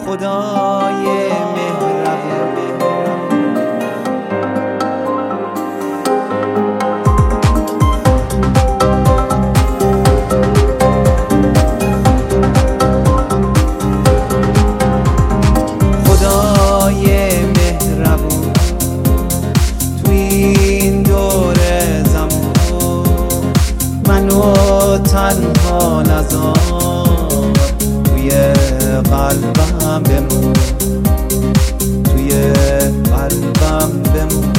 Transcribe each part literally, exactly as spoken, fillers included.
خدای مهربون. خدای مهربون توی این دور زمان منو تنها نذار، توی قلبم بمون، توی قلبم بمون.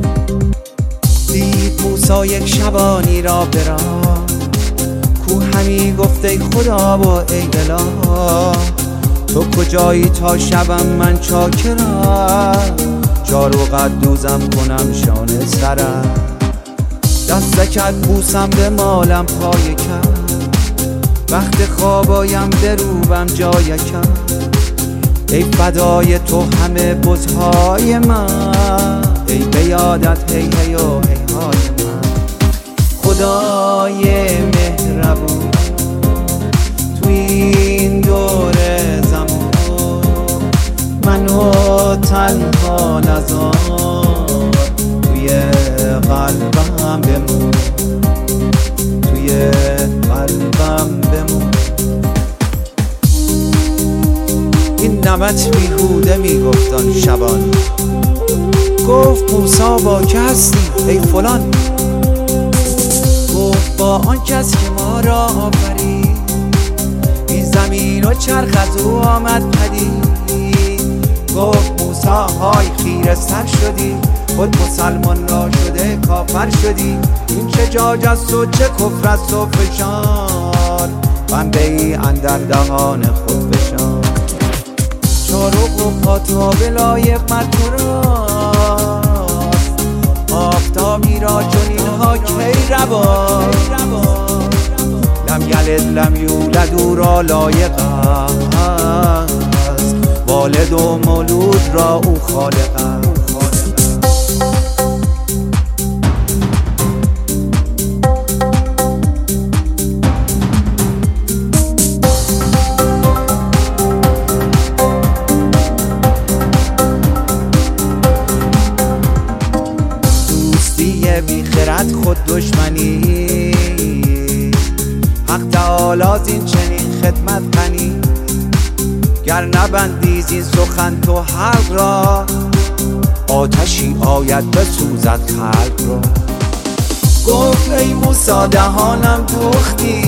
دید موسی یک شبانی را برا، کو همی گفته خدا و ای اله، تو کجایی تا شبم من چاکرم، جارو قدوزم کنم شانه سرم، دستکت بوسم به مالم پای کم، وقت خوابایم دروبم جای کم، ای فدای تو همه بزهای من، ای به یادت هی هی و هی های من. خدای مهربون توی این دور زمان منو تنها نذار، توی قلبم بمون، توی قلبم بمون. این نمت بیهوده میگفتان شبان، گفت موسی با که هستی ای فلان، گفت با آن کس که ما را آفرید، این زمین و چرخ از او آمد پدید. گفت موسی های خیره سر شدی، خود مسلمان را شده کافر شدی، این چه جاج است و چه کفر است و فشار، بنده ای اندر دهان خود فشار. چارق و پاتاب لایق مر تو راست، آفتابی را چنین ها کی رواست، لم یلد لم یولد او را لایق است، والد و مولود را او خالق است. بی خرد خود دشمنی، حق تعالی این چنین خدمت غنی، گر نبندی زین سخن تو حلق را، آتشی آید بسوزد خلق را. گفت ای موسی دهانم دوختی،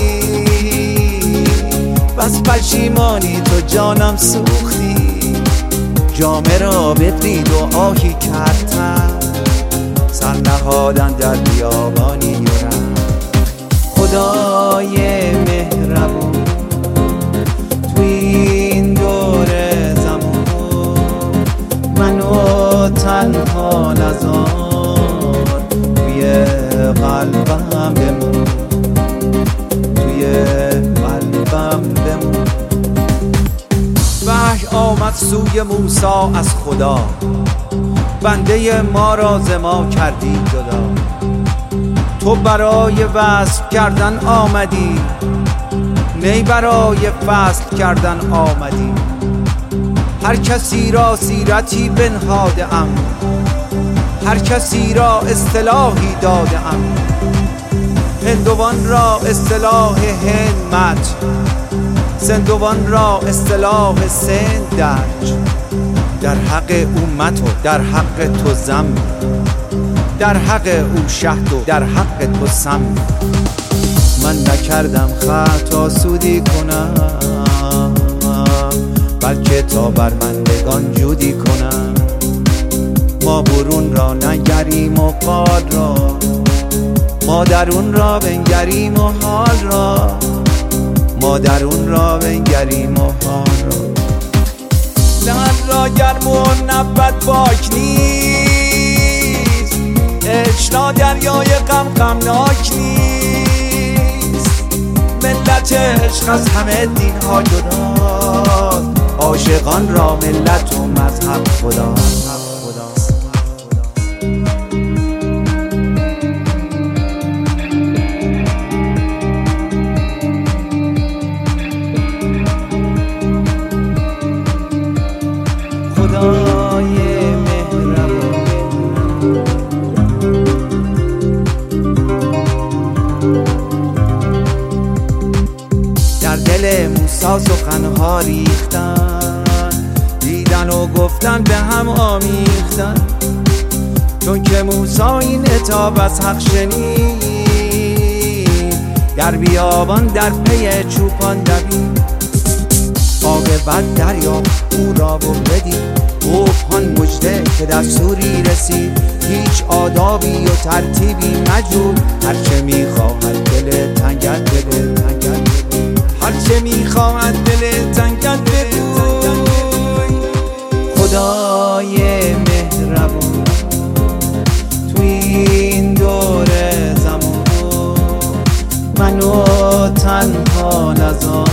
بس پشیمانی تو جانم سوختی، جامه را بدرید و آهی کردم، سر نهادن در بیابانی یورم. خدای مهربون توی این دور زمان منو تنها نذار، توی قلبم بمون، توی قلبم بمون. وحی آمد سوی موسی از خدا، بنده ما را ز ما کردی جدا، تو برای وصف کردن آمدی، نی برای فصل کردن آمدی. هر کسی را سیرتی بنهاده ام، هر کسی را اصطلاحی داده ام، هندوان را اصطلاح هندمت، سندوان را اصطلاح سندج. در حق امت و در حق تو زم، در حق او شهد و در حق تو سم. من نکردم خطا سودی کنم، بلکه تا برمندگان جودی کنم. ما برون را نگریم و قال را، ما درون را بنگریم و حال را، ما درون را بنگریم و حال را. دهن را گرم و نبت پاک نیست، عشق را دریای غم غمناک نیست. ملت عشق از همه دین ها جداست، عاشقان را ملت و مذهب خداست. تنها ریختن، دیدن و گفتن به هم آمیختن. چون که موسی این عتاب از حق شنید، در بیابان در پی چوپان دوید. عاقبت دریا او را بدید، گفت هان مژده که دستوری رسید. هیچ آدابی و ترتیبی مجو، هرچه میخواهد دل تنگت بده، تنگت بده. هرچه میخواهد دل تنگت بگوی. خدای مهربون توی این دور زمان، منو تنها نذار.